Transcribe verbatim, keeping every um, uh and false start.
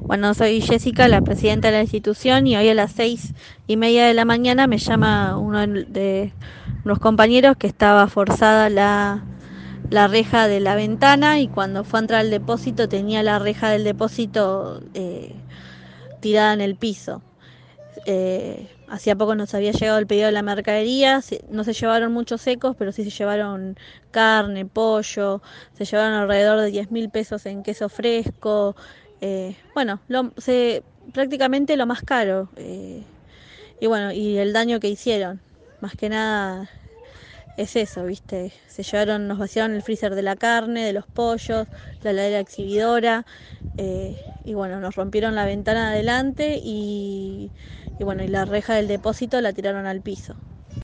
Bueno, soy Jessica, la presidenta de la institución, y hoy a las seis y media de la mañana me llama uno de unos compañeros que estaba forzada la, la reja de la ventana, y cuando fue a entrar al depósito tenía la reja del depósito eh, tirada en el piso. Eh, hacía poco nos había llegado el pedido de la mercadería, no se llevaron muchos secos, pero sí se llevaron carne, pollo, se llevaron alrededor de diez mil pesos en queso fresco, eh, bueno, lo, se, prácticamente lo más caro, eh, y bueno, y el daño que hicieron, más que nada es eso, ¿viste? Se llevaron, nos vaciaron el freezer de la carne, de los pollos, la heladera exhibidora, eh, y bueno, nos rompieron la ventana de adelante y, y bueno, y la reja del depósito la tiraron al piso.